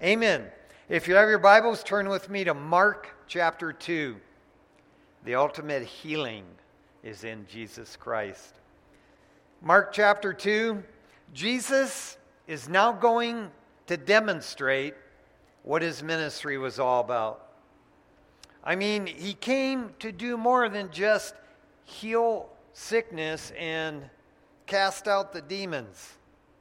Amen. If you have your Bibles, turn with me to Mark chapter 2. The ultimate healing is in Jesus Christ. Mark chapter 2, Jesus is now going to demonstrate what his ministry was all about. I mean, he came to do more than just heal sickness and cast out the demons.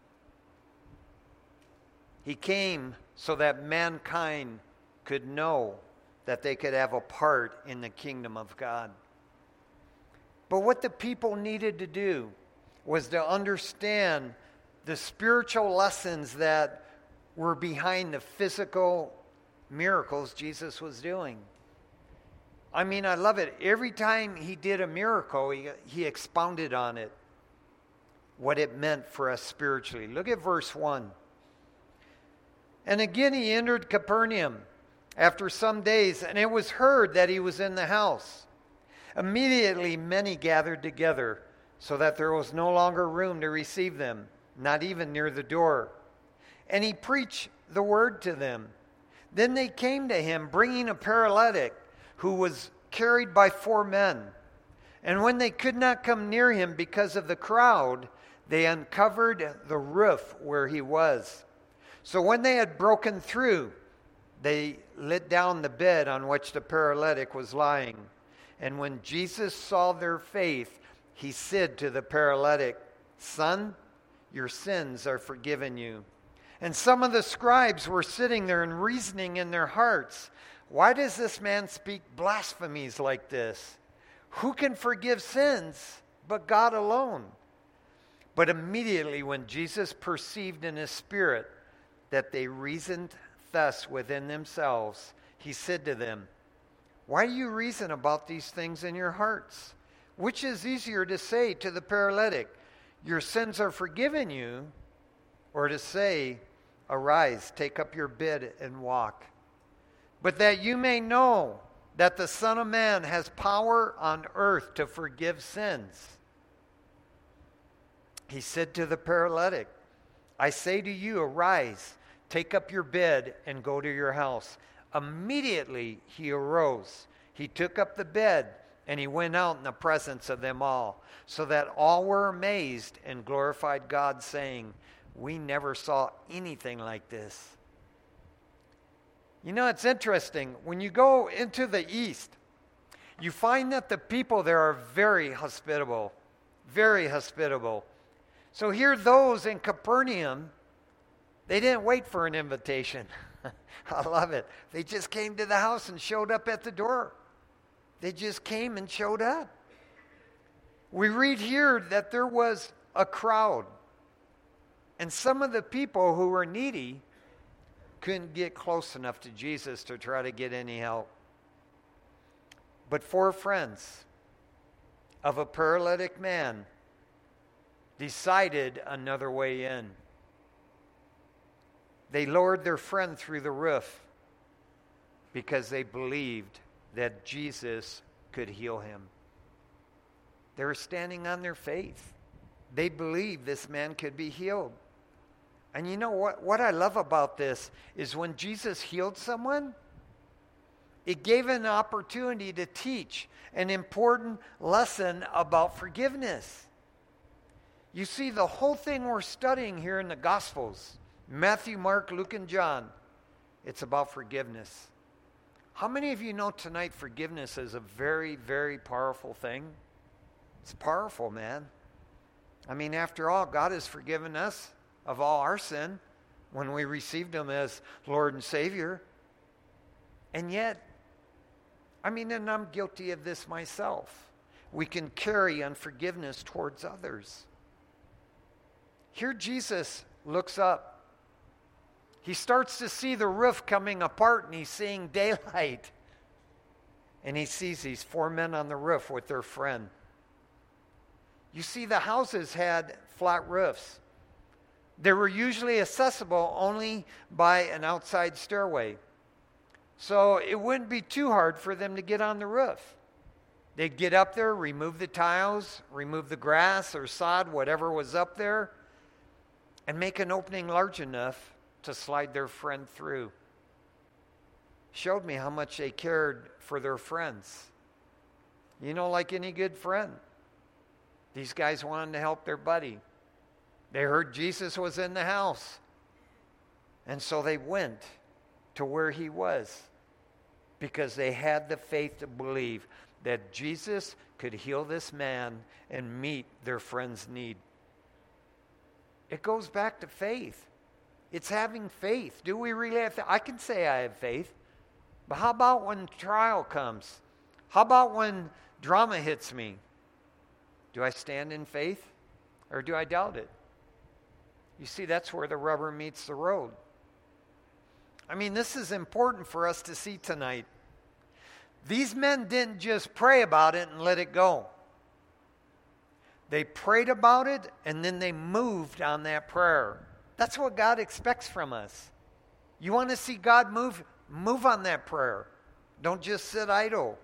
He came so that mankind could know that they could have a part in the kingdom of God. But what the people needed to do was to understand the spiritual lessons that were behind the physical miracles Jesus was doing. I mean, I love it. Every time he did a miracle, he expounded on it, what it meant for us spiritually. Look at verse 1. And again he entered Capernaum after some days, and it was heard that he was in the house. Immediately many gathered together, so that there was no longer room to receive them, not even near the door. And he preached the word to them. Then they came to him, bringing a paralytic who was carried by 4 men. And when they could not come near him because of the crowd, they uncovered the roof where he was. So when they had broken through, they let down the bed on which the paralytic was lying. And when Jesus saw their faith, he said to the paralytic, "Son, your sins are forgiven you." And some of the scribes were sitting there and reasoning in their hearts, "Why does this man speak blasphemies like this? Who can forgive sins but God alone?" But immediately when Jesus perceived in his spirit that they reasoned thus within themselves, he said to them, "Why do you reason about these things in your hearts? Which is easier to say to the paralytic, 'Your sins are forgiven you,' or to say, 'Arise, take up your bed and walk'? But that you may know that the Son of Man has power on earth to forgive sins." He said to the paralytic, "I say to you, arise, take up your bed and go to your house." Immediately he arose. He took up the bed and he went out in the presence of them all, so that all were amazed and glorified God, saying, "We never saw anything like this." You know, it's interesting. When you go into the East, you find that the people there are very hospitable. Very hospitable. So here those in Capernaum, they didn't wait for an invitation. I love it. They just came to the house and showed up at the door. They just came and showed up. We read here that there was a crowd. And some of the people who were needy couldn't get close enough to Jesus to try to get any help. But 4 friends of a paralytic man decided another way in. They lowered their friend through the roof because they believed that Jesus could heal him. They were standing on their faith. They believed this man could be healed. And you know what I love about this is when Jesus healed someone, it gave an opportunity to teach an important lesson about forgiveness. You see, the whole thing we're studying here in the Gospels, Matthew, Mark, Luke, and John, it's about forgiveness. How many of you know tonight forgiveness is a very, very powerful thing? It's powerful, man. I mean, after all, God has forgiven us of all our sin when we received him as Lord and Savior. And yet, I mean, and I'm guilty of this myself, we can carry unforgiveness towards others. Here Jesus looks up. He starts to see the roof coming apart, and he's seeing daylight. And he sees these 4 men on the roof with their friend. You see, the houses had flat roofs. They were usually accessible only by an outside stairway. So it wouldn't be too hard for them to get on the roof. They'd get up there, remove the tiles, remove the grass or sod, whatever was up there, and make an opening large enough to slide their friend through. Showed me how much they cared for their friends. You know, like any good friend, these guys wanted to help their buddy. They heard Jesus was in the house. And so they went to where he was because they had the faith to believe that Jesus could heal this man and meet their friend's need. It goes back to faith. It's having faith. Do we really have faith? I can say I have faith. But how about when trial comes? How about when drama hits me? Do I stand in faith or do I doubt it? You see, that's where the rubber meets the road. I mean, this is important for us to see tonight. These men didn't just pray about it and let it go. They prayed about it and then they moved on that prayer. That's what God expects from us. You want to see God move? Move on that prayer. Don't just sit idle.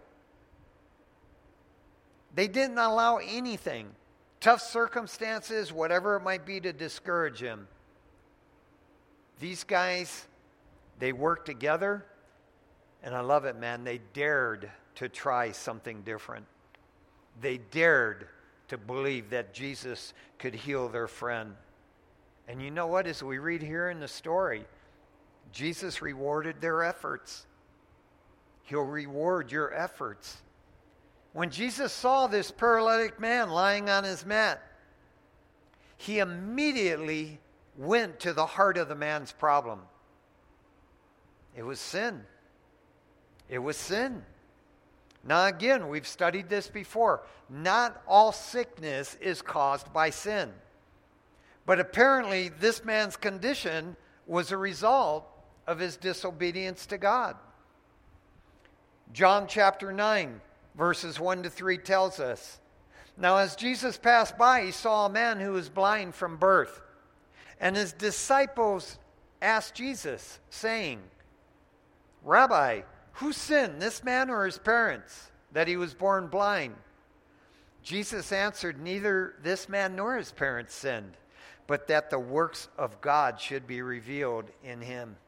They didn't allow anything, tough circumstances, whatever it might be, to discourage him. These guys, they worked together, and I love it, man. They dared to try something different. They dared to believe that Jesus could heal their friend. And you know what? As we read here in the story, Jesus rewarded their efforts. He'll reward your efforts. When Jesus saw this paralytic man lying on his mat, he immediately went to the heart of the man's problem. It was sin. It was sin. Now again, we've studied this before. Not all sickness is caused by sin. But apparently this man's condition was a result of his disobedience to God. John chapter 9, verses 1 to 3 tells us, "Now as Jesus passed by, he saw a man who was blind from birth. And his disciples asked Jesus, saying, 'Rabbi, who sinned, this man or his parents, that he was born blind?' Jesus answered, 'Neither this man nor his parents sinned, but that the works of God should be revealed in him.'"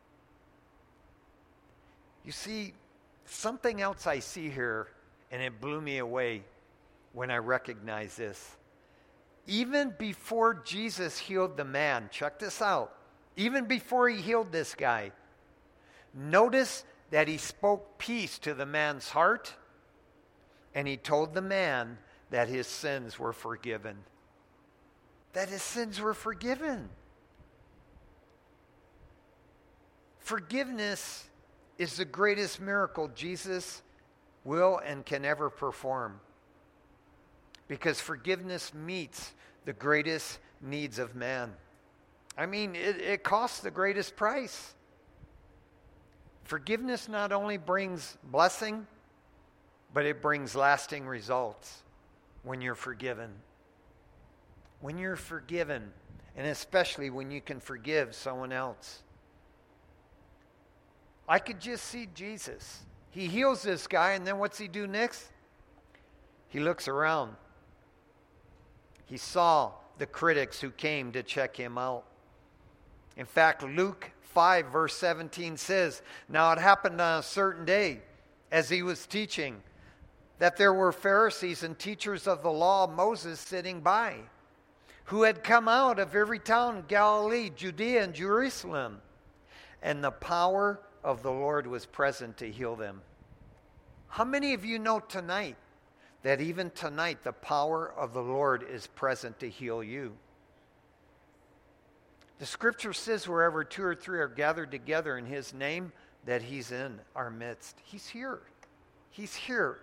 You see, something else I see here, and it blew me away when I recognized this. Even before Jesus healed the man, check this out, even before he healed this guy, notice that he spoke peace to the man's heart, and he told the man that his sins were forgiven. That his sins were forgiven. Forgiveness is the greatest miracle Jesus will and can ever perform. Because forgiveness meets the greatest needs of man. I mean, it costs the greatest price. Forgiveness not only brings blessing, but it brings lasting results when you're forgiven. When you're forgiven, and especially when you can forgive someone else. I could just see Jesus. He heals this guy, and then what's he do next? He looks around. He saw the critics who came to check him out. In fact, Luke 5, verse 17 says, "Now it happened on a certain day, as he was teaching, that there were Pharisees and teachers of the law of Moses sitting by, who had come out of every town in Galilee, Judea, and Jerusalem. And the power of the Lord was present to heal them." How many of you know tonight that even tonight the power of the Lord is present to heal you? The scripture says wherever 2 or 3 are gathered together in his name, that he's in our midst. He's here. He's here.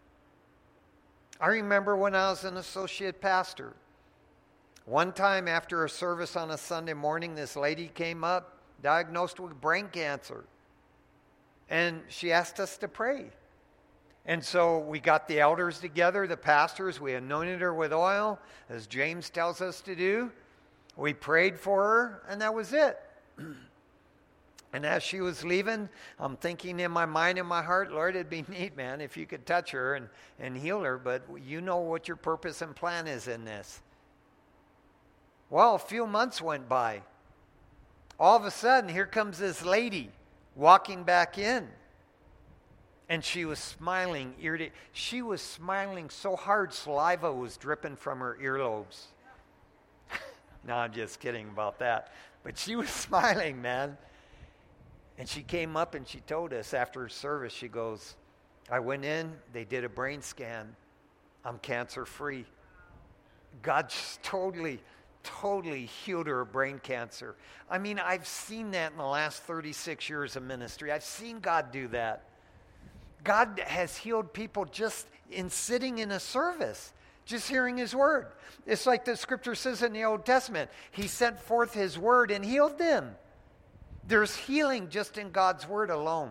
I remember when I was an associate pastor. One time after a service on a Sunday morning, this lady came up, diagnosed with brain cancer. And she asked us to pray. And so we got the elders together, the pastors. We anointed her with oil, as James tells us to do. We prayed for her, and that was it. And as she was leaving, I'm thinking in my mind and my heart, Lord, it'd be neat, man, if you could touch her and heal her. But you know what your purpose and plan is in this. Well, a few months went by. All of a sudden, here comes this lady walking back in. And she was smiling. She was smiling so hard, saliva was dripping from her earlobes. No, I'm just kidding about that. But she was smiling, man. And she came up and she told us after service, she goes, I went in, they did a brain scan. I'm cancer-free. God just totally healed her of brain cancer. I mean, I've seen that in the last 36 years of ministry. I've seen God do that. God has healed people just in sitting in a service, just hearing his word. It's like the scripture says in the Old Testament. He sent forth his word and healed them. There's healing just in God's word alone.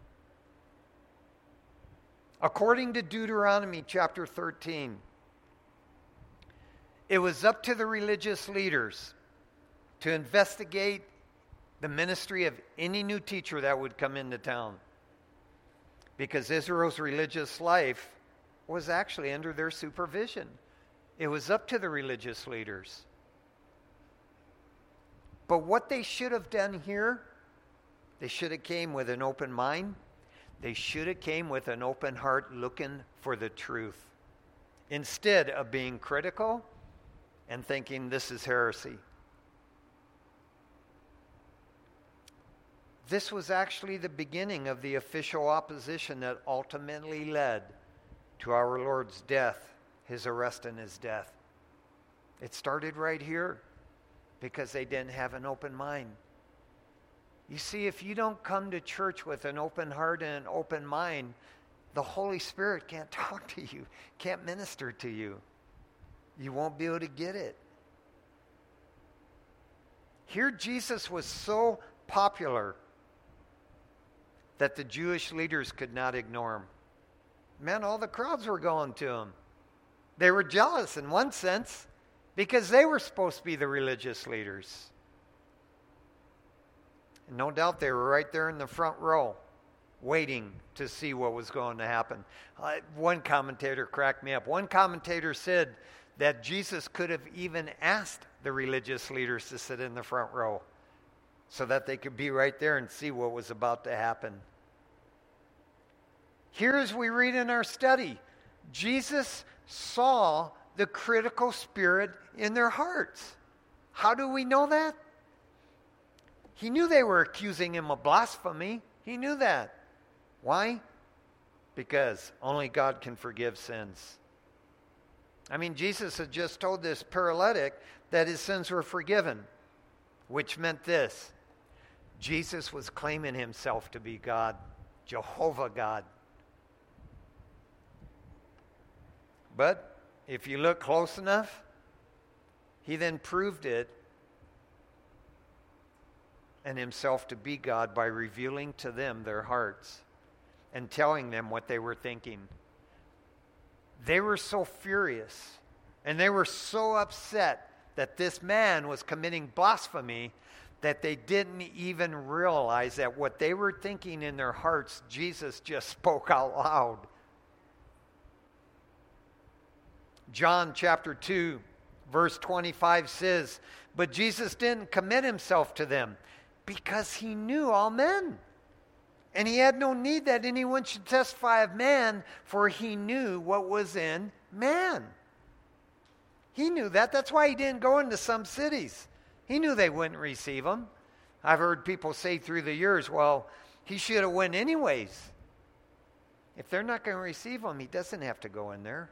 According to Deuteronomy chapter 13, it was up to the religious leaders to investigate the ministry of any new teacher that would come into town. Because Israel's religious life was actually under their supervision. It was up to the religious leaders. But what they should have done here, they should have came with an open mind. They should have came with an open heart looking for the truth. Instead of being critical and thinking this is heresy. This was actually the beginning of the official opposition that ultimately led to our Lord's death, his arrest and his death. It started right here because they didn't have an open mind. You see, if you don't come to church with an open heart and an open mind, the Holy Spirit can't talk to you, can't minister to you. You won't be able to get it. Here Jesus was so popular that the Jewish leaders could not ignore him. Man, all the crowds were going to him. They were jealous in one sense because they were supposed to be the religious leaders. And no doubt they were right there in the front row waiting to see what was going to happen. One commentator cracked me up. One commentator said that Jesus could have even asked the religious leaders to sit in the front row so that they could be right there and see what was about to happen. Here, as we read in our study, Jesus saw the critical spirit in their hearts. How do we know that? He knew they were accusing him of blasphemy. He knew that. Why? Because only God can forgive sins. I mean, Jesus had just told this paralytic that his sins were forgiven, which meant this. Jesus was claiming himself to be God, Jehovah God. But if you look close enough, he then proved it and himself to be God by revealing to them their hearts and telling them what they were thinking. They were so furious and they were so upset that this man was committing blasphemy that they didn't even realize that what they were thinking in their hearts, Jesus just spoke out loud. John chapter 2, verse 25 says, but Jesus didn't commit himself to them because he knew all men. And he had no need that anyone should testify of man, for he knew what was in man. He knew that. That's why he didn't go into some cities. He knew they wouldn't receive him. I've heard people say through the years, well, he should have went anyways. If they're not going to receive him, he doesn't have to go in there.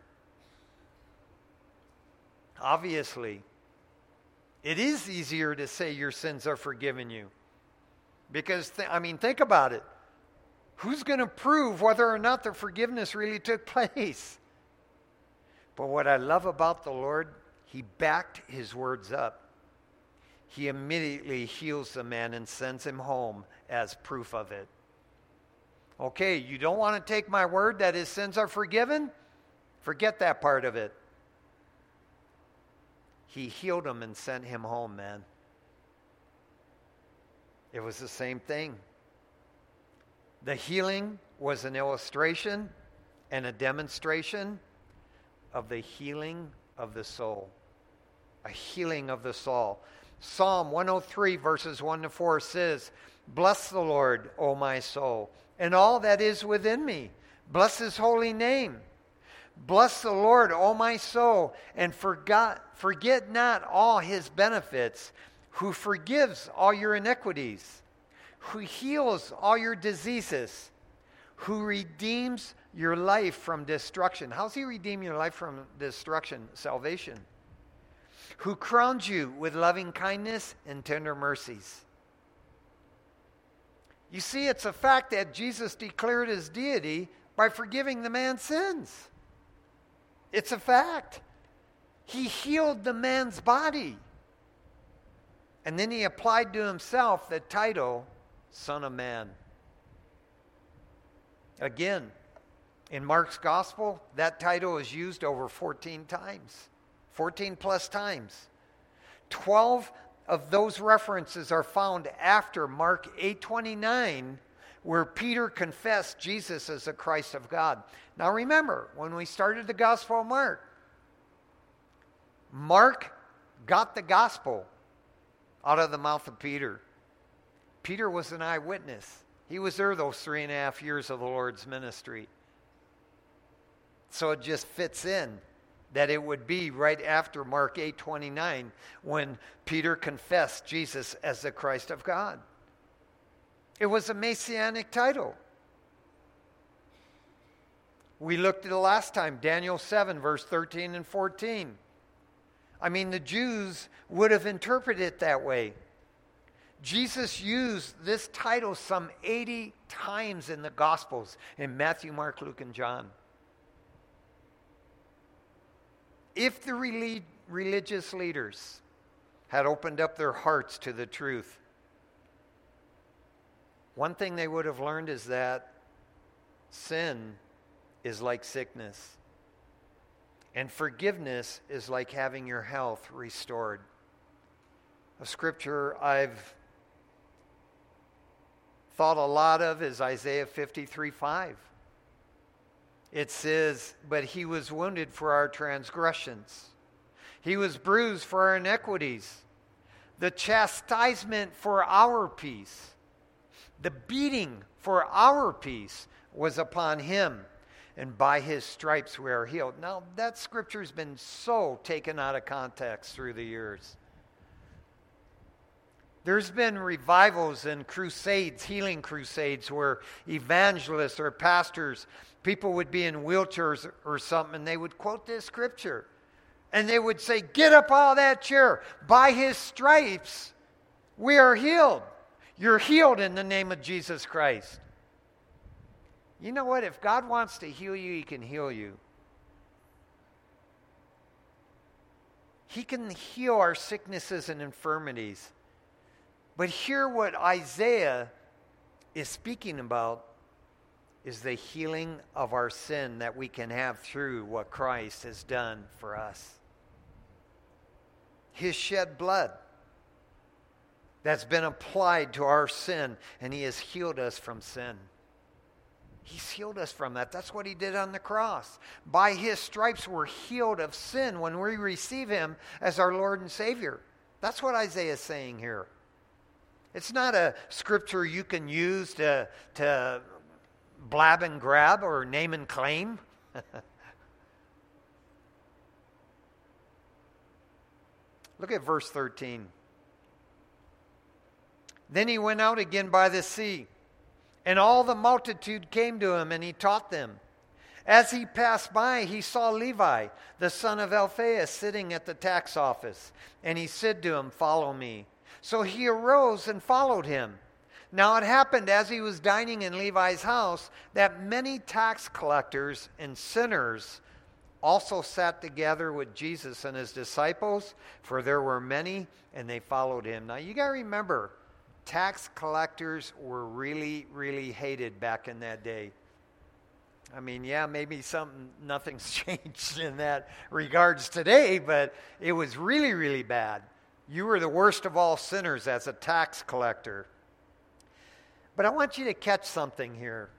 Obviously, it is easier to say your sins are forgiven you. Because, think about it. Who's going to prove whether or not the forgiveness really took place? But what I love about the Lord, he backed his words up. He immediately heals the man and sends him home as proof of it. Okay, you don't want to take my word that his sins are forgiven? Forget that part of it. He healed him and sent him home, man. It was the same thing. The healing was an illustration and a demonstration of the healing of the soul. A healing of the soul. Psalm 103, verses 1 to 4 says, "Bless the Lord, O my soul, and all that is within me. Bless his holy name. Bless the Lord, O my soul, and forget not all his benefits, who forgives all your iniquities, who heals all your diseases, who redeems your life from destruction." How's he redeem your life from destruction? Salvation. "Who crowns you with loving kindness and tender mercies." You see, it's a fact that Jesus declared his deity by forgiving the man's sins. It's a fact. He healed the man's body. And then he applied to himself the title, Son of Man. Again, in Mark's gospel, that title is used over 14 times. 14 plus times. 12 of those references are found after Mark 8:29, where Peter confessed Jesus as the Christ of God. Now remember, when we started the Gospel of Mark, Mark got the gospel out of the mouth of Peter. Peter was an eyewitness. He was there those 3.5 years of the Lord's ministry. So it just fits in that it would be right after Mark 8:29 when Peter confessed Jesus as the Christ of God. It was a messianic title. We looked at it last time, Daniel 7, verse 13 and 14. I mean, the Jews would have interpreted it that way. Jesus used this title some 80 times in the Gospels, in Matthew, Mark, Luke, and John. If the religious leaders had opened up their hearts to the truth, one thing they would have learned is that sin is like sickness, and forgiveness is like having your health restored. A scripture I've thought a lot of is Isaiah 53:5. It says, "But he was wounded for our transgressions. He was bruised for our iniquities. The chastisement for our peace, the beating for our peace was upon him, and by his stripes we are healed." Now, that scripture's been so taken out of context through the years. There's been revivals and crusades, healing crusades, where evangelists or pastors, people would be in wheelchairs or something, and they would quote this scripture. And they would say, "Get up out of that chair. By his stripes, we are healed. You're healed in the name of Jesus Christ." You know what? If God wants to heal you, he can heal you. He can heal our sicknesses and infirmities. But here what Isaiah is speaking about is the healing of our sin that we can have through what Christ has done for us. His shed blood that's been applied to our sin, and he has healed us from sin. He's healed us from that. That's what he did on the cross. By his stripes we're healed of sin when we receive him as our Lord and Savior. That's what Isaiah is saying here. It's not a scripture you can use to blab and grab or name and claim. Look at verse 13. "Then he went out again by the sea, and all the multitude came to him, and he taught them. As he passed by, he saw Levi, the son of Alphaeus, sitting at the tax office, and he said to him, 'Follow me.' So he arose and followed him. Now it happened as he was dining in Levi's house that many tax collectors and sinners also sat together with Jesus and his disciples, for there were many, and they followed him." Now you got to remember, tax collectors were really, really hated back in that day. I mean, yeah, maybe nothing's changed in that regards today, but it was really, really bad. You were the worst of all sinners as a tax collector. But I want you to catch something here.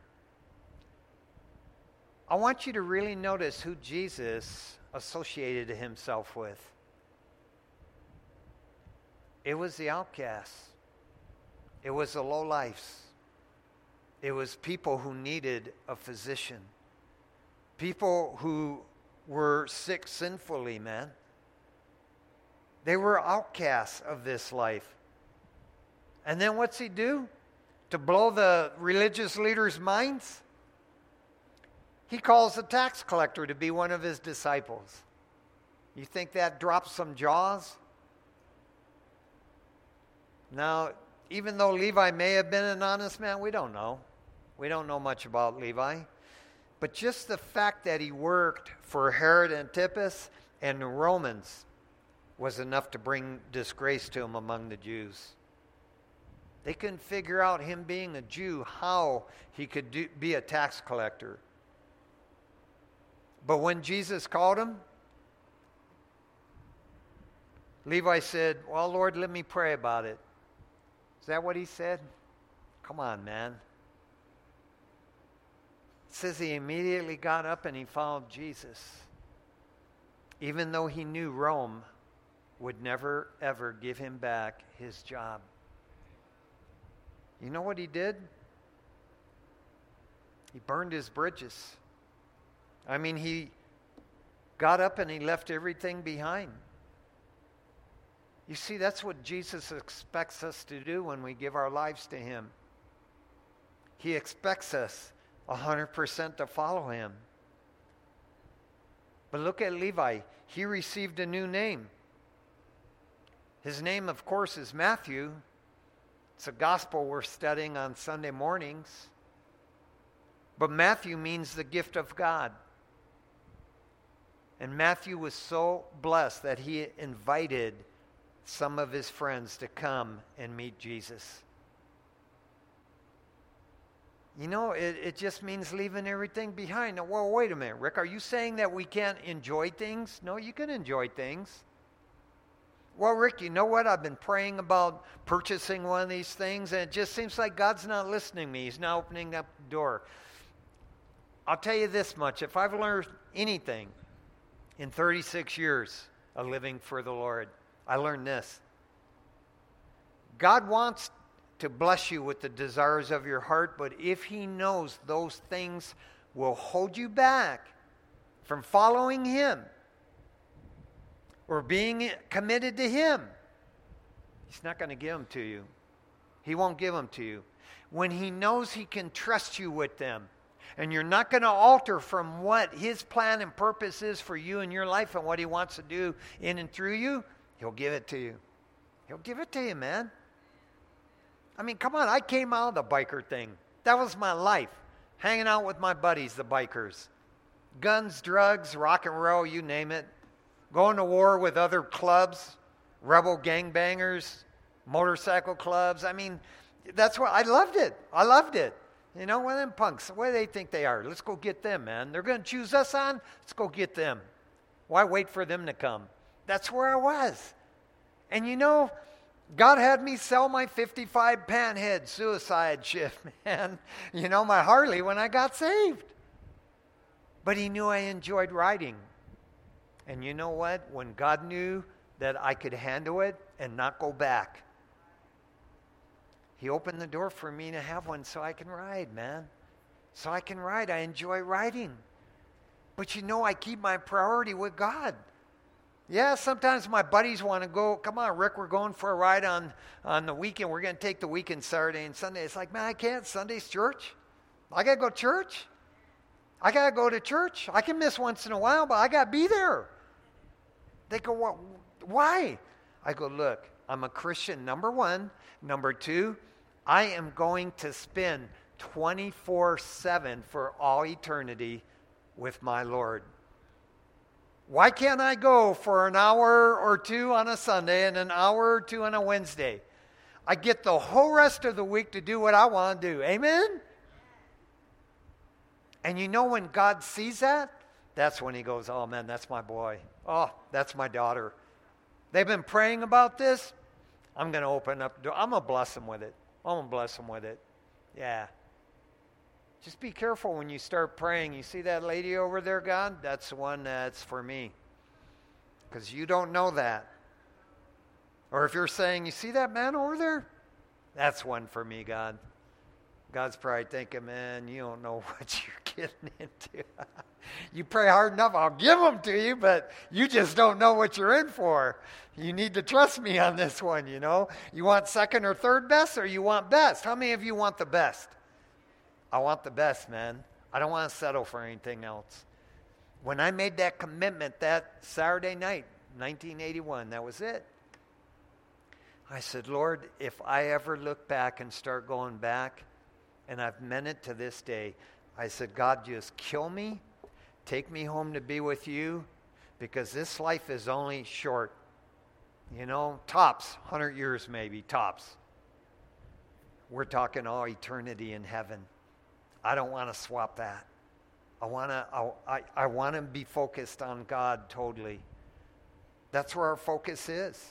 I want you to really notice who Jesus associated himself with. It was the outcasts. It was the lowlifes. It was people who needed a physician. People who were sick sinfully, man. They were outcasts of this life. And then what's he do? To blow the religious leaders' minds? He calls a tax collector to be one of his disciples. You think that drops some jaws? Now, even though Levi may have been an honest man, we don't know. We don't know much about Levi. But just the fact that he worked for Herod Antipas and the Romans was enough to bring disgrace to him among the Jews. They couldn't figure out, him being a Jew, how he could be a tax collector. But when Jesus called him, Levi said, well, Lord, let me pray about it. Is that what he said? Come on, man. It says he immediately got up and he followed Jesus, even though he knew Rome would never, ever give him back his job. You know what he did? He burned his bridges. I mean, he got up and he left everything behind. You see, that's what Jesus expects us to do when we give our lives to him. He expects us 100% to follow him. But look at Levi. He received a new name. His name, of course, is Matthew. It's a gospel we're studying on Sunday mornings. But Matthew means the gift of God. And Matthew was so blessed that he invited some of his friends to come and meet Jesus. You know, it just means leaving everything behind. Now, well, wait a minute, Rick. Are you saying that we can't enjoy things? No, you can enjoy things. Well, Rick, you know what? I've been praying about purchasing one of these things, and it just seems like God's not listening to me. He's not opening up the door. I'll tell you this much. If I've learned anything in 36 years of living for the Lord, I learned this. God wants to bless you with the desires of your heart, but if he knows those things will hold you back from following him or being committed to him, he's not going to give them to you. He won't give them to you. When he knows he can trust you with them, and you're not going to alter from what his plan and purpose is for you in your life and what he wants to do in and through you, he'll give it to you. He'll give it to you, man. I mean, come on, I came out of the biker thing. That was my life. Hanging out with my buddies, the bikers. Guns, drugs, rock and roll, you name it. Going to war with other clubs, rebel gangbangers, motorcycle clubs. I mean, that's what, I loved it. I loved it. You know, one of them punks, what do they think they are? Let's go get them, man. They're going to choose us on? Let's go get them. Why wait for them to come? That's where I was. And you know, God had me sell my 55 Panhead suicide shift, man. You know, my Harley when I got saved. But he knew I enjoyed riding. And you know what? When God knew that I could handle it and not go back, he opened the door for me to have one so I can ride, man. So I can ride. I enjoy riding. But you know, I keep my priority with God. Yeah, sometimes my buddies want to go, come on, Rick, we're going for a ride on the weekend. We're going to take the weekend Saturday and Sunday. It's like, man, I can't. Sunday's church. I got to go to church. I got to go to church. I can miss once in a while, but I got to be there. They go, what? Why? I go, look, I'm a Christian, number one. Number two, I am going to spend 24/7 for all eternity with my Lord. Why can't I go for an hour or two on a Sunday and an hour or two on a Wednesday? I get the whole rest of the week to do what I want to do. Amen? And you know when God sees that, that's when he goes, oh man, that's my boy. Oh, that's my daughter. They've been praying about this. I'm going to open up the door. I'm going to bless them with it. I'm going to bless them with it. Yeah. Just be careful when you start praying. You see that lady over there, God? That's the one that's for me. Because you don't know that. Or if you're saying, you see that man over there? That's one for me, God. God's probably thinking, man, you don't know what you're getting into. You pray hard enough, I'll give them to you, but you just don't know what you're in for. You need to trust me on this one, you know. You want second or third best, or you want best? How many of you want the best? I want the best, man. I don't want to settle for anything else. When I made that commitment that Saturday night, 1981, that was it. I said, Lord, if I ever look back and start going back, and I've meant it to this day, I said, God, just kill me, take me home to be with you, because this life is only short. You know, tops, 100 years maybe, tops. We're talking all eternity in heaven. I don't want to swap that. I want to be focused on God totally. That's where our focus is.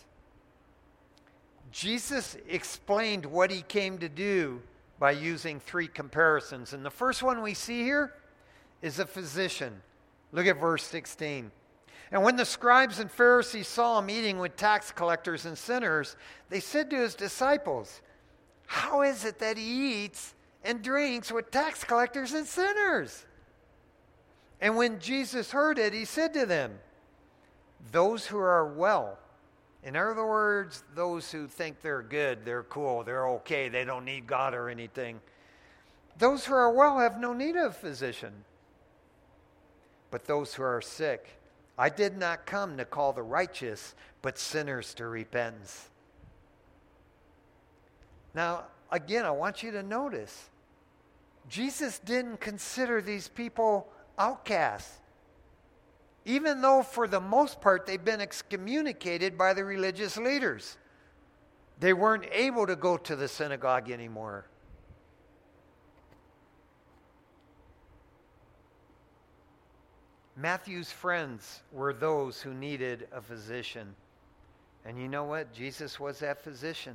Jesus explained what he came to do by using 3 comparisons. And the first one we see here is a physician. Look at verse 16. And when the scribes and Pharisees saw him eating with tax collectors and sinners, they said to his disciples, how is it that he eats and drinks with tax collectors and sinners? And when Jesus heard it, he said to them, those who are well, in other words, those who think they're good, they're cool, they're okay, they don't need God or anything. Those who are well have no need of a physician. But those who are sick, I did not come to call the righteous, but sinners to repentance. Now, again, I want you to notice, Jesus didn't consider these people outcasts, even though for the most part they've been excommunicated by the religious leaders. They weren't able to go to the synagogue anymore. Matthew's friends were those who needed a physician. And you know what? Jesus was that physician.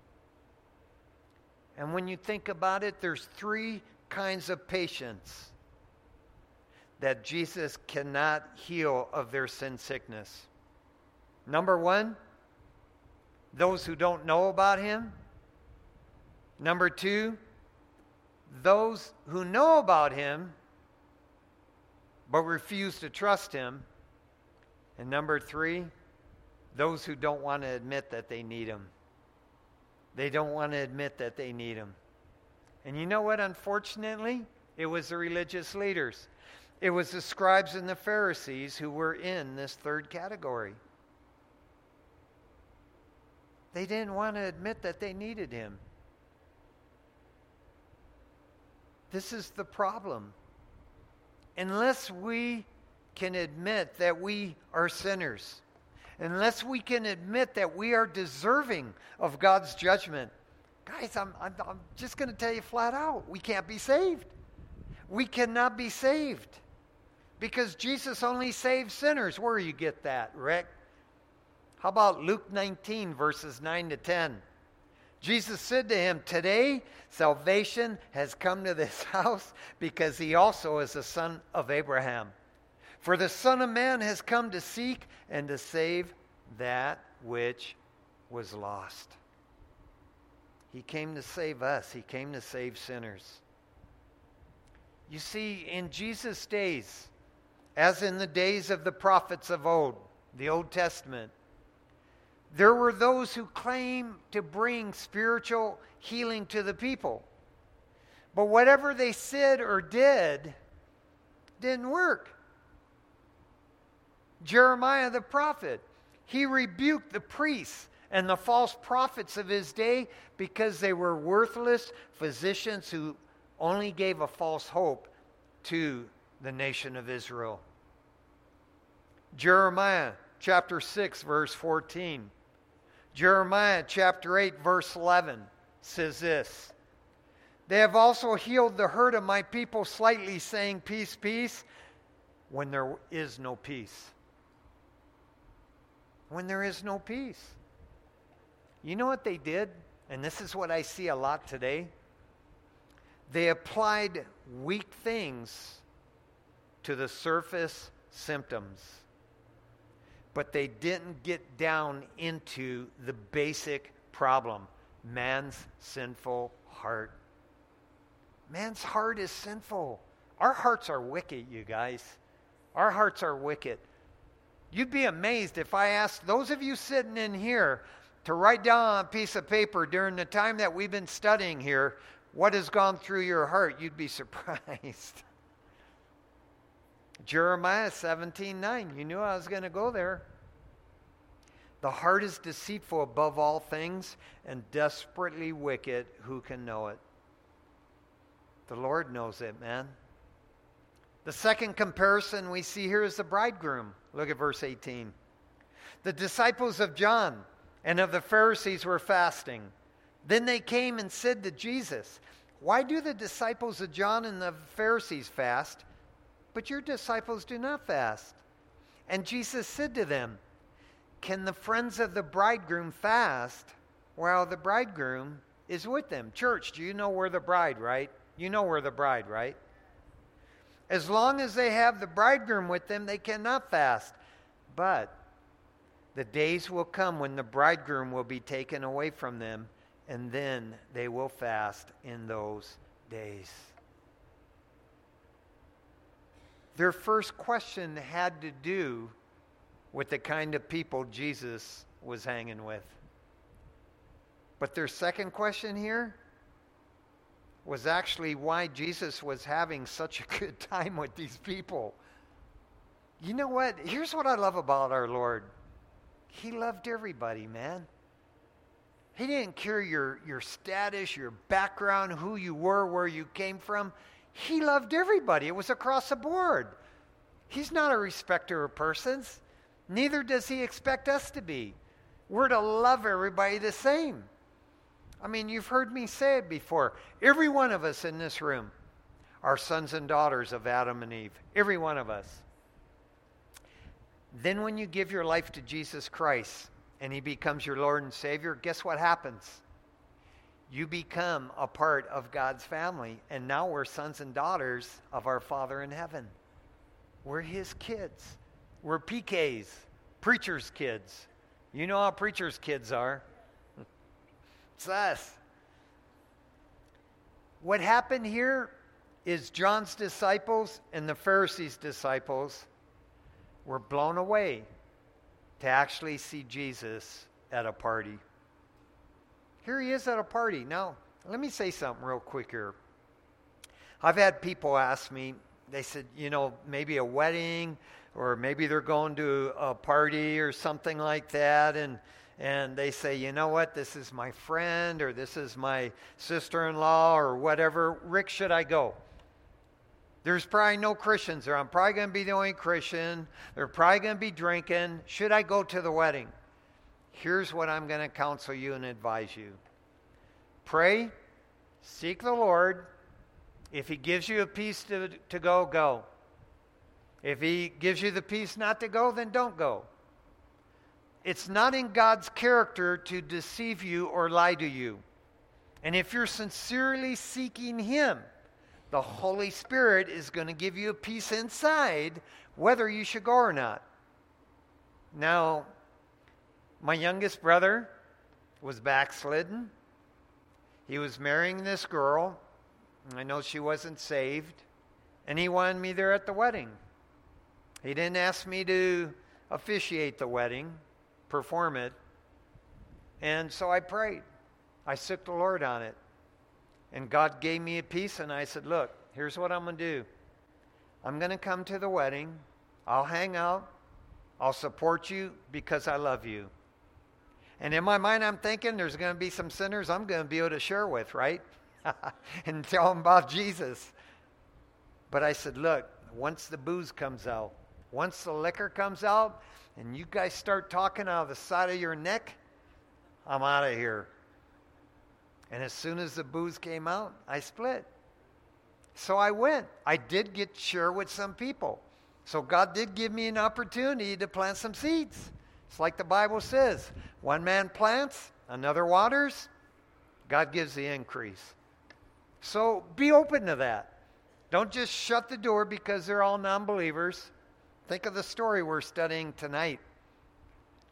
And when you think about it, there's 3 kinds of patients that Jesus cannot heal of their sin sickness. Number 1, those who don't know about him. Number 2, those who know about him but refuse to trust him. And number 3, those who don't want to admit that they need him. They don't want to admit that they need him. And you know what? Unfortunately, it was the religious leaders. It was the scribes and the Pharisees who were in this 3rd category. They didn't want to admit that they needed him. This is the problem. Unless we can admit that we are sinners, unless we can admit that we are deserving of God's judgment, guys, I'm just going to tell you flat out, we can't be saved. We cannot be saved. Because Jesus only saves sinners. Where do you get that, Rick? How about Luke 19, verses 9 to 10? Jesus said to him, today salvation has come to this house because he also is a son of Abraham. For the Son of Man has come to seek and to save that which was lost. He came to save us. He came to save sinners. You see, in Jesus' days, as in the days of the prophets of old, the Old Testament, there were those who claimed to bring spiritual healing to the people. But whatever they said or did didn't work. Jeremiah the prophet, he rebuked the priests and the false prophets of his day because they were worthless physicians who only gave a false hope to the nation of Israel. Jeremiah chapter 6, verse 14. Jeremiah chapter 8, verse 11 says this. They have also healed the hurt of my people slightly, saying, peace, peace, when there is no peace. When there is no peace. You know what they did? And this is what I see a lot today. They applied weak things to the surface symptoms. but they didn't get down into the basic problem: man's sinful heart. Man's heart is sinful. Our hearts are wicked, you guys. Our hearts are wicked. You'd be amazed if I asked those of you sitting in here to write down on a piece of paper during the time that we've been studying here what has gone through your heart. You'd be surprised. Jeremiah 17:9. You knew I was going to go there. The heart is deceitful above all things and desperately wicked. Who can know it? The Lord knows it, man. The second comparison we see here is the bridegroom. Look at verse 18. The disciples of John and of the Pharisees were fasting. Then they came and said to Jesus, "Why do the disciples of John and the Pharisees fast, but your disciples do not fast?" And Jesus said to them, "Can the friends of the bridegroom fast while the bridegroom is with them?" Church, do you know we're the bride, right? You know we're the bride, right? As long as they have the bridegroom with them, they cannot fast. But the days will come when the bridegroom will be taken away from them, and then they will fast in those days. Their first question had to do with the kind of people Jesus was hanging with. But their second question here was actually why Jesus was having such a good time with these people. You know what? Here's what I love about our Lord. He loved everybody, man. He didn't care your status, your background, who you were, where you came from. He loved everybody. It was across the board. He's not a respecter of persons. Neither does he expect us to be. We're to love everybody the same. I mean, you've heard me say it before. Every one of us in this room are sons and daughters of Adam and Eve. Every one of us. Then when you give your life to Jesus Christ and he becomes your Lord and Savior, guess what happens? You become a part of God's family. And now we're sons and daughters of our Father in heaven. We're his kids. We're PKs, preacher's kids. You know how preacher's kids are. It's us. What happened here is John's disciples and the Pharisees' disciples were blown away to actually see Jesus at a party. Here he is at a party. Now, let me say something real quick here. I've had people ask me, they said, maybe a wedding, or maybe they're going to a party or something like that, and they say, you know what, this is my friend, or this is my sister-in-law, or whatever. Rick, should I go? There's probably no Christians there. I'm probably going to be the only Christian. They're probably going to be drinking. Should I go to the wedding? Here's what I'm going to counsel you and advise you. Pray, seek the Lord. If he gives you a peace to go, go. If he gives you the peace not to go, then don't go. It's not in God's character to deceive you or lie to you. And if you're sincerely seeking him, the Holy Spirit is going to give you a peace inside whether you should go or not. Now, my youngest brother was backslidden. He was marrying this girl. I know she wasn't saved. And he wanted me there at the wedding. He didn't ask me to officiate the wedding, perform it. And so I prayed. I sought the Lord on it. And God gave me a peace, and I said, look, here's what I'm going to do. I'm going to come to the wedding. I'll hang out. I'll support you because I love you. And in my mind, I'm thinking there's going to be some sinners I'm going to be able to share with, right? And tell them about Jesus. But I said, look, once the booze comes out, once the liquor comes out, and you guys start talking out of the side of your neck, I'm out of here. And as soon as the booze came out, I split. So I went. I did get to share with some people. So God did give me an opportunity to plant some seeds. It's like the Bible says, one man plants, another waters, God gives the increase. So be open to that. Don't just shut the door because they're all non-believers. Think of the story we're studying tonight.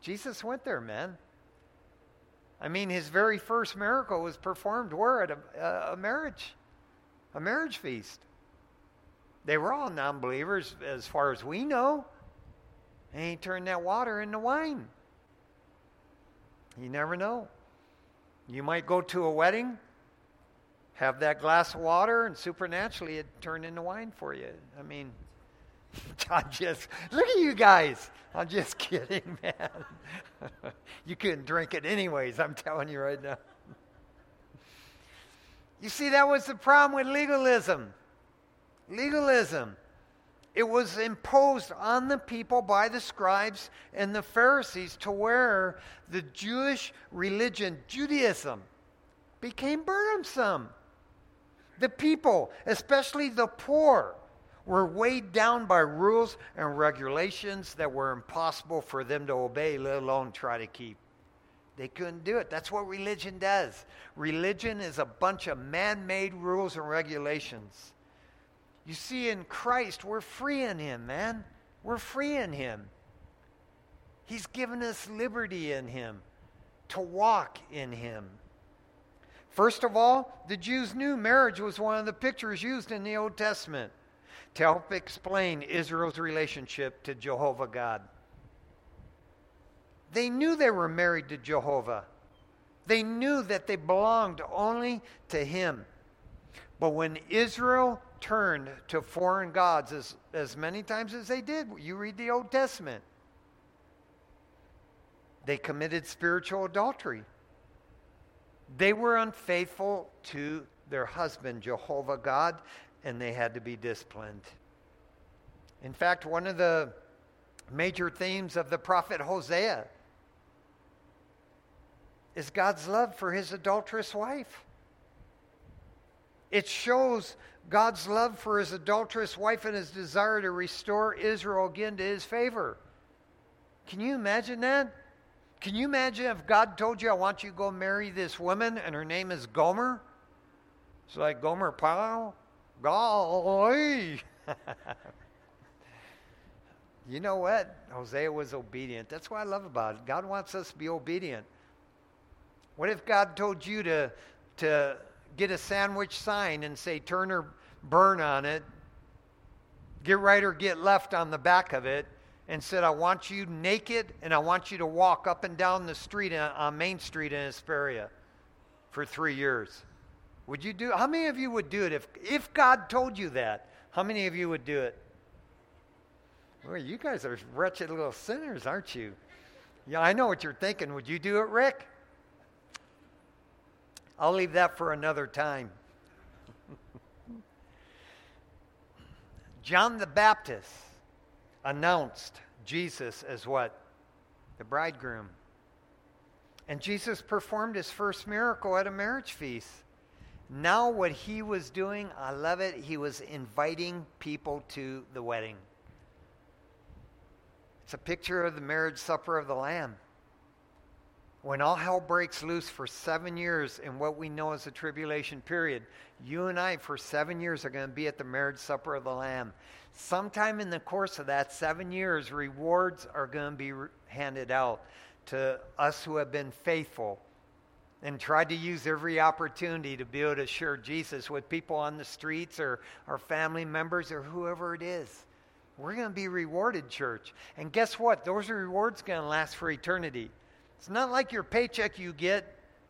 Jesus went there, man. I mean, his very first miracle was performed where? At a marriage feast. They were all non-believers as far as we know. And he turned that water into wine. You never know. You might go to a wedding, have that glass of water, and supernaturally it turned into wine for you. I mean, look at you guys. I'm just kidding, man. You couldn't drink it anyways, I'm telling you right now. You see, that was the problem with legalism. Legalism. It was imposed on the people by the scribes and the Pharisees to where the Jewish religion, Judaism, became burdensome. The people, especially the poor, were weighed down by rules and regulations that were impossible for them to obey, let alone try to keep. They couldn't do it. That's what religion does. Religion is a bunch of man-made rules and regulations. You see, in Christ, we're free in him, man. We're free in him. He's given us liberty in him to walk in him. First of all, the Jews knew marriage was one of the pictures used in the Old Testament to help explain Israel's relationship to Jehovah God. They knew they were married to Jehovah. They knew that they belonged only to him. But when Israel turned to foreign gods as many times as they did, you read the Old Testament, they committed spiritual adultery. They were unfaithful to their husband, Jehovah God, and they had to be disciplined. In fact, one of the major themes of the prophet Hosea is God's love for his adulterous wife. It shows God's love for his adulterous wife and his desire to restore Israel again to his favor. Can you imagine that? Can you imagine if God told you, I want you to go marry this woman and her name is Gomer? It's like, Gomer Pyle? Golly! You know what? Hosea was obedient. That's what I love about it. God wants us to be obedient. What if God told you to get a sandwich sign and say turn or burn on it, get right or get left on the back of it, and said, I want you naked and I want you to walk up and down the street on Main Street in Hesperia for 3 years? Would you do? How many of you would do it if God told you that? How many of you would do it? Well, you guys are wretched little sinners, aren't you? Yeah, I know what you're thinking. Would you do it, Rick? I'll leave that for another time. John the Baptist announced Jesus as what? The bridegroom. And Jesus performed his first miracle at a marriage feast. Now what he was doing, I love it, he was inviting people to the wedding. It's a picture of the marriage supper of the Lamb. When all hell breaks loose for 7 years in what we know as the tribulation period, you and I for 7 years are going to be at the marriage supper of the Lamb. Sometime in the course of that 7 years, rewards are going to be handed out to us who have been faithful and tried to use every opportunity to be able to share Jesus with people on the streets or our family members or whoever it is. We're going to be rewarded, church. And guess what? Those rewards are going to last for eternity. It's not like your paycheck you get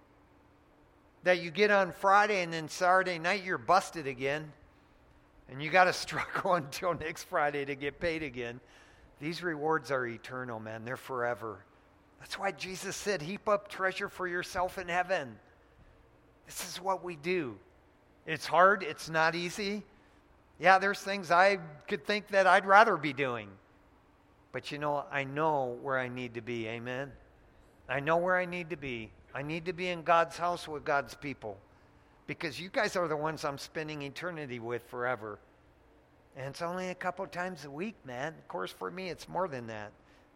on Friday and then Saturday night you're busted again and you got to struggle until next Friday to get paid again. These rewards are eternal, man. They're forever. That's why Jesus said, heap up treasure for yourself in heaven. This is what we do. It's hard. It's not easy. Yeah, there's things I could think that I'd rather be doing. But you know, I know where I need to be. Amen? I know where I need to be. I need to be in God's house with God's people. Because you guys are the ones I'm spending eternity with forever. And it's only a couple times a week, man. Of course, for me, it's more than that.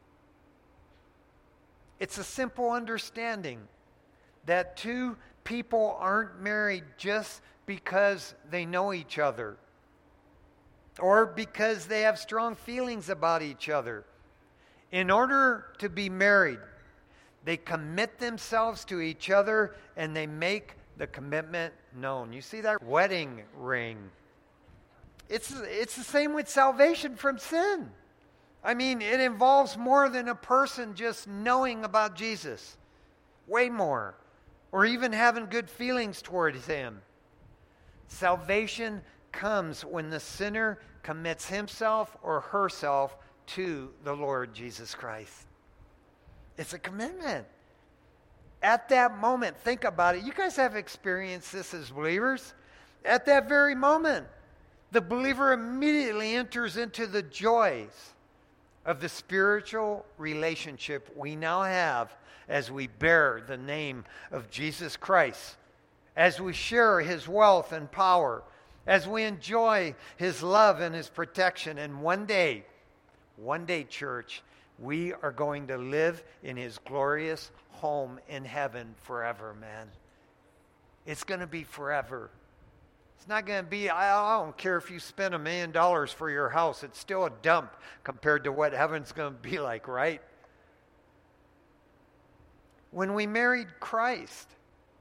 It's a simple understanding that two people aren't married just because they know each other or because they have strong feelings about each other. In order to be married, they commit themselves to each other and they make the commitment known. You see that wedding ring? It's the same with salvation from sin. I mean, it involves more than a person just knowing about Jesus. Way more. Or even having good feelings towards him. Salvation comes when the sinner commits himself or herself to the Lord Jesus Christ. It's a commitment. At that moment, think about it. You guys have experienced this as believers. At that very moment, the believer immediately enters into the joys of the spiritual relationship we now have as we bear the name of Jesus Christ, as we share his wealth and power, as we enjoy his love and his protection. And one day, church, we are going to live in his glorious home in heaven forever, man. It's going to be forever. It's not going to be, I don't care if you spend $1 million for your house. It's still a dump compared to what heaven's going to be like, right? When we married Christ,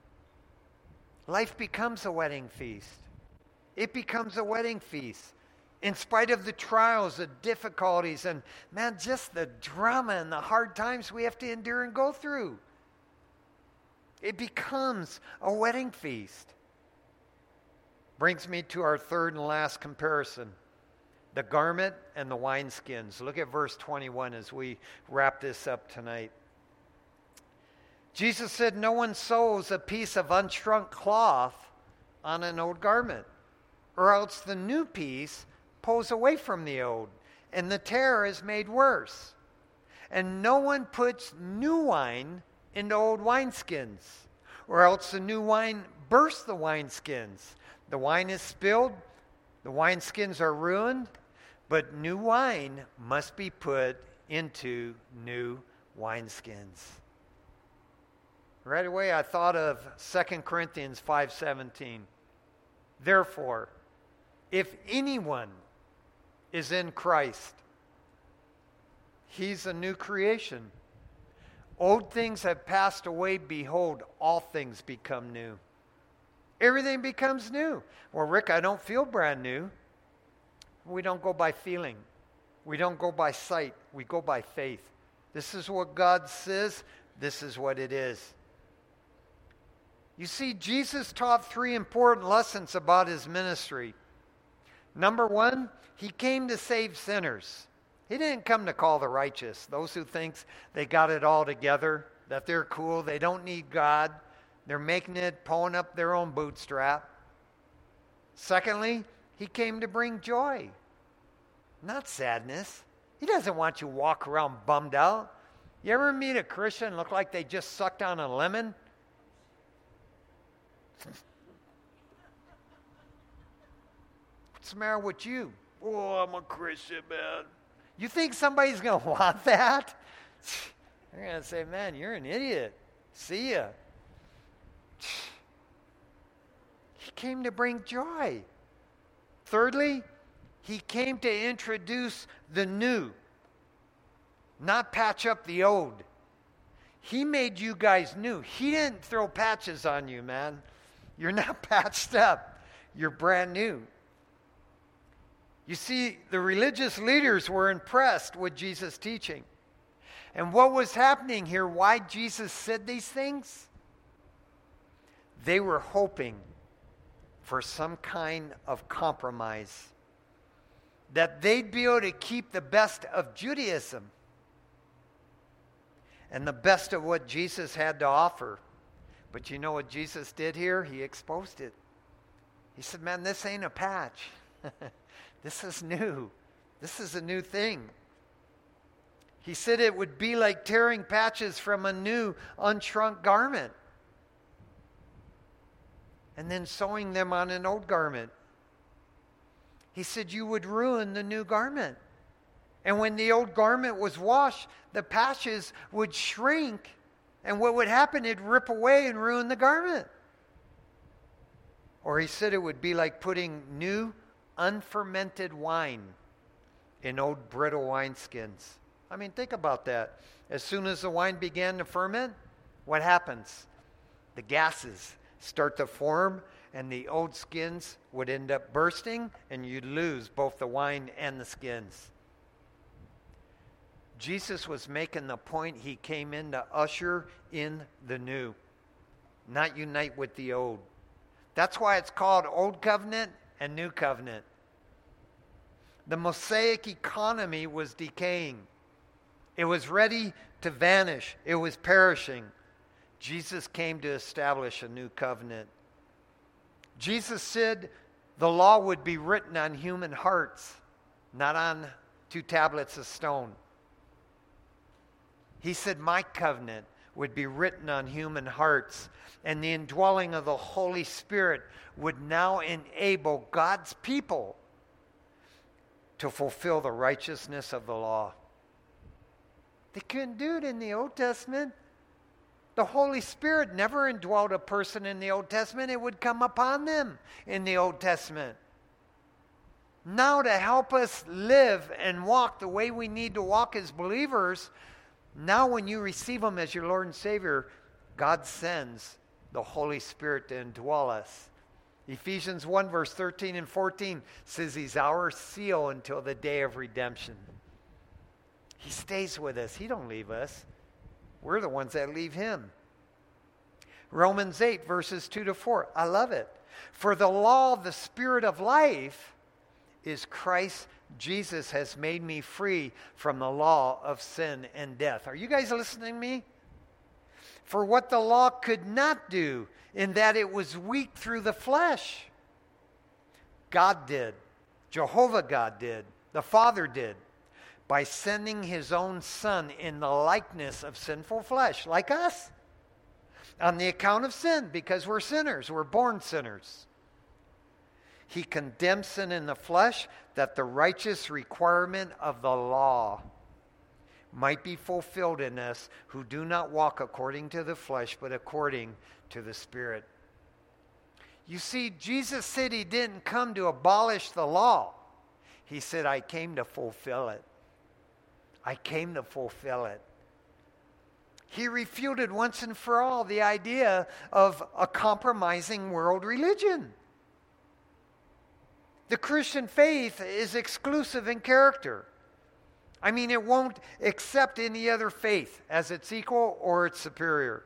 life becomes a wedding feast. It becomes a wedding feast. In spite of the trials, the difficulties, and man, just the drama and the hard times we have to endure and go through. It becomes a wedding feast. Brings me to our third and last comparison. The garment and the wineskins. Look at verse 21 as we wrap this up tonight. Jesus said, no one sews a piece of unshrunk cloth on an old garment, or else the new piece pulls away from the old, and the tear is made worse. And no one puts new wine into old wineskins, or else the new wine bursts the wineskins. The wine is spilled, the wineskins are ruined, but new wine must be put into new wineskins. Right away I thought of 2 Corinthians 5:17. Therefore, if anyone is in Christ, he's a new creation. Old things have passed away. Behold, all things become new. Everything becomes new. Well, Rick, I don't feel brand new. We don't go by feeling. We don't go by sight. We go by faith. This is what God says. This is what it is. You see, Jesus taught 3 important lessons about his ministry. Number 1, he came to save sinners. He didn't come to call the righteous, those who think they got it all together, that they're cool, they don't need God, they're making it, pulling up their own bootstrap. Secondly, he came to bring joy, not sadness. He doesn't want you to walk around bummed out. You ever meet a Christian look like they just sucked on a lemon? What's the matter with you? Oh, I'm a Christian, man. You think somebody's going to want that? They're going to say, man, you're an idiot. See ya. He came to bring joy. Thirdly, he came to introduce the new, not patch up the old. He made you guys new. He didn't throw patches on you, man. You're not patched up. You're brand new. You see, the religious leaders were impressed with Jesus' teaching. And what was happening here, why Jesus said these things? They were hoping for some kind of compromise, that they'd be able to keep the best of Judaism and the best of what Jesus had to offer. But you know what Jesus did here? He exposed it. He said, man, this ain't a patch. This is new. This is a new thing. He said it would be like tearing patches from a new unshrunk garment and then sewing them on an old garment. He said you would ruin the new garment. And when the old garment was washed, the patches would shrink. And what would happen, it'd rip away and ruin the garment. Or he said it would be like putting new unfermented wine in old brittle wineskins. I mean, think about that. As soon as the wine began to ferment, what happens? The gases start to form, and the old skins would end up bursting, and you'd lose both the wine and the skins. Jesus was making the point he came in to usher in the new, not unite with the old. That's why it's called Old Covenant and New Covenant. The Mosaic economy was decaying. It was ready to vanish. It was perishing. Jesus came to establish a new covenant. Jesus said the law would be written on human hearts, not on 2 tablets of stone. He said my covenant would be written on human hearts, and the indwelling of the Holy Spirit would now enable God's people to fulfill the righteousness of the law. They couldn't do it in the Old Testament. The Holy Spirit never indwelled a person in the Old Testament. It would come upon them in the Old Testament. Now, to help us live and walk the way we need to walk as believers, now when you receive Him as your Lord and Savior, God sends the Holy Spirit to indwell us. Ephesians 1 verse 13 and 14 says He's our seal until the day of redemption. He stays with us. He don't leave us. We're the ones that leave Him. Romans 8 verses 2 to 4. I love it. For the law of the Spirit of life is Christ Jesus has made me free from the law of sin and death. Are you guys listening to me? For what the law could not do, in that it was weak through the flesh, God did. Jehovah God did. The Father did. By sending His own Son in the likeness of sinful flesh, like us, on the account of sin, because we're sinners. We're born sinners. He condemned sin in the flesh, that the righteous requirement of the law might be fulfilled in us who do not walk according to the flesh, but according to the Spirit. You see, Jesus said He didn't come to abolish the law. He said, I came to fulfill it. I came to fulfill it. He refuted once and for all the idea of a compromising world religion. The Christian faith is exclusive in character. I mean, it won't accept any other faith as its equal or its superior.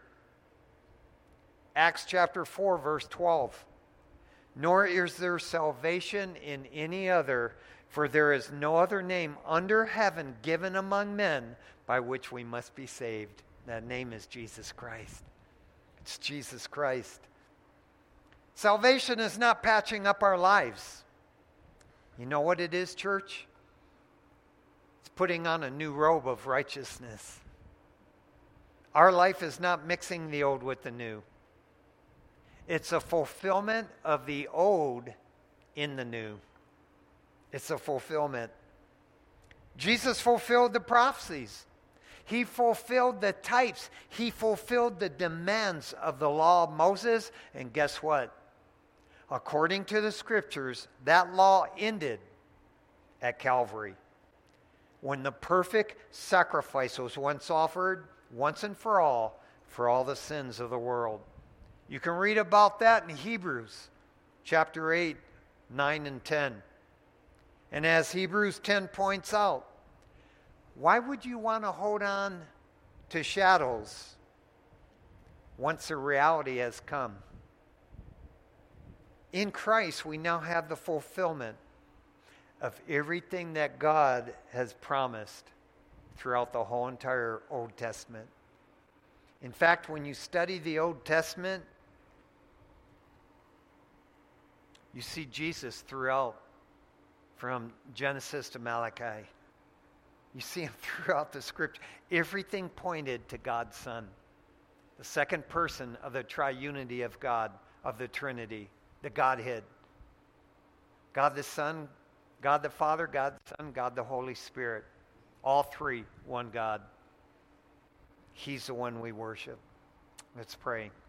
Acts chapter 4, verse 12. Nor is there salvation in any other, for there is no other name under heaven given among men by which we must be saved. That name is Jesus Christ. It's Jesus Christ. Salvation is not patching up our lives. You know what it is, church? It's putting on a new robe of righteousness. Our life is not mixing the old with the new. It's a fulfillment of the old in the new. It's a fulfillment. Jesus fulfilled the prophecies. He fulfilled the types. He fulfilled the demands of the law of Moses. And guess what? According to the scriptures, that law ended at Calvary, when the perfect sacrifice was once offered, once and for all the sins of the world. You can read about that in Hebrews chapter 8, 9, and 10. And as Hebrews 10 points out, why would you want to hold on to shadows once the reality has come? In Christ, we now have the fulfillment of everything that God has promised throughout the whole entire Old Testament. In fact, when you study the Old Testament, you see Jesus throughout, from Genesis to Malachi. You see Him throughout the scripture. Everything pointed to God's Son, the second person of the triunity of God, of the Trinity, the Godhead. God the Son, God the Father, God the Son, God the Holy Spirit. All three, one God. He's the one we worship. Let's pray.